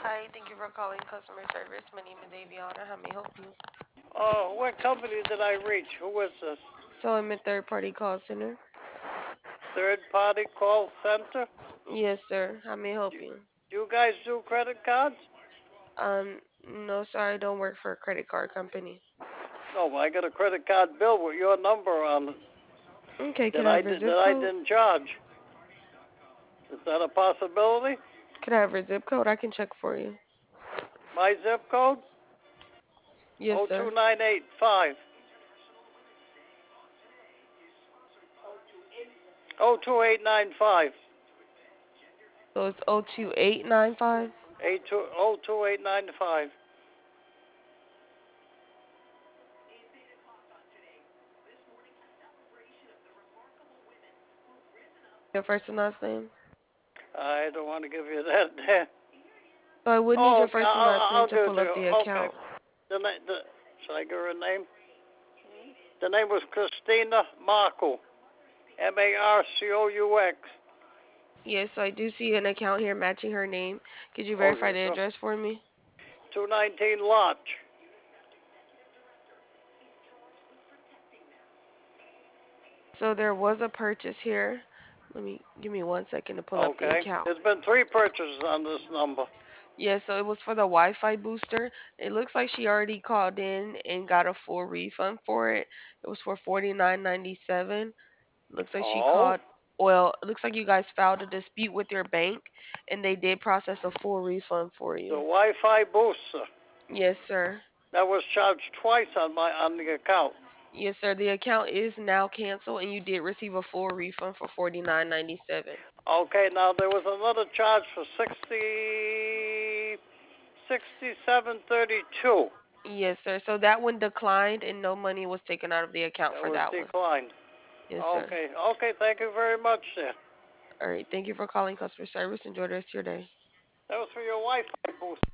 Hi, thank you for calling customer service. My name is Aviana. How may I help you? What company did I reach? Who is this? So I'm a third party call center. Third party call center? Yes, sir. How may I help You, you? you guys do credit cards? Um, no, sorry, I don't work for a credit card company. No, I got a credit card bill with your number on it Okay, can that I I have your did zip that I code? didn't charge. Is that a possibility? Can I have your zip code? I can check for you. My zip code? Yes, sir. 02985. 02895. So it's 02895. 02895. Your first and last name? I don't want to give you that. So I would need Oh, your okay. first and last name I'll to give it pull to up you. the Okay. account. Should I give her a name? The name was Christina Marcoux. Marcoux. Yes, so I do see an account here matching her name. Could you Oh, verify yes, the sir. address for me? 219 Lodge. So there was a purchase here. Give me 1 second to pull up the Okay. account. There's been 3 purchases on this number. Yeah, so it was for the Wi-Fi booster. It looks like she already called in and got a full refund for it. It was for 49.97. Looks like she Oh, called. Well, it looks like you guys filed a dispute with your bank, and they did process a full refund for the you. Wi-Fi booster. Yes, sir. That was charged twice on the account. Yes, sir. The account is now canceled, and you did receive a full refund for 49.97. Okay, now there was another charge for 67.32. Yes, sir. So that one declined, and no money was taken out of the account That for was that one. declined. Yes, sir. Okay, okay, thank you very much, sir. All right. Thank you for calling customer service. Enjoy the rest of your day. That was for your Wi-Fi booster.